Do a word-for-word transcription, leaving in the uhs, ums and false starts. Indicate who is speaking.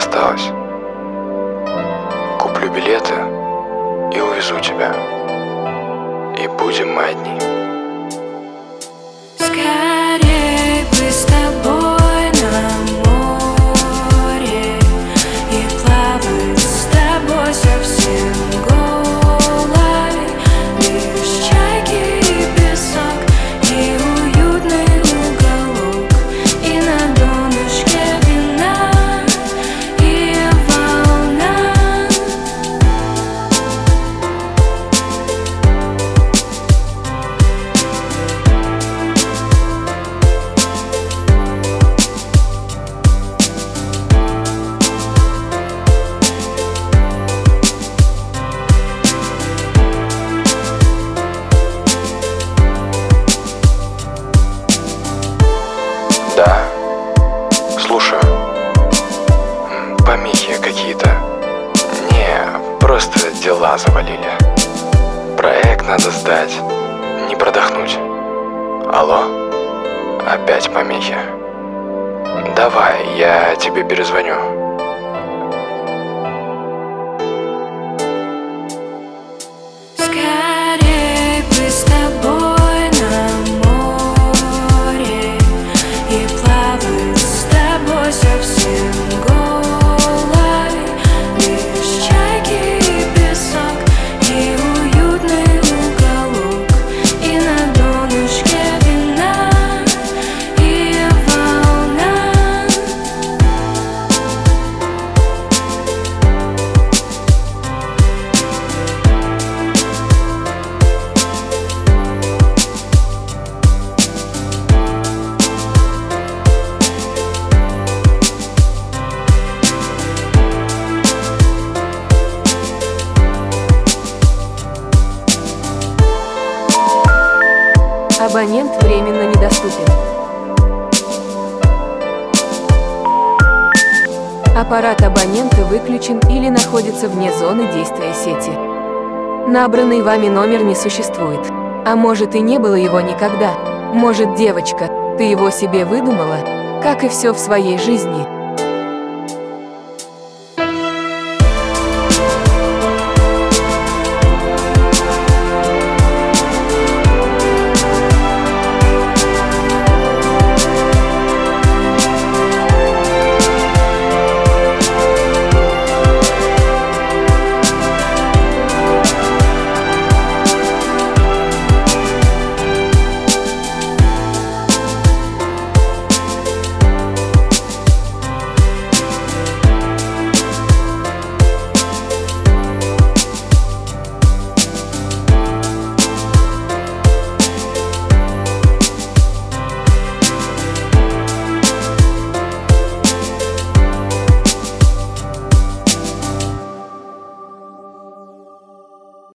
Speaker 1: осталось. Куплю билеты и увезу тебя. И будем мы одни.
Speaker 2: Скорей бы с тобой на море и плавать с тобой совсем голой. Лишь чайки и песок, и уютный уголок, и на донышке вина и волна.
Speaker 1: Да, слушаю. М, Помехи какие-то. Не, просто дела завалили. Проект надо сдать. Не продохнуть. Алло? Опять помехи. Давай, я тебе перезвоню.
Speaker 2: Скорей бы с тобой на море и плавать с тобой совсем голой. Лишь чайки и песок, и уютный уголок, и на донышке вина и волна.
Speaker 3: Абонент временно недоступен. Аппарат абонента выключен или находится вне зоны действия сети. Набранный вами номер не существует. А может, и не было его никогда. Может, девочка, ты его себе выдумала, как и все в своей жизни.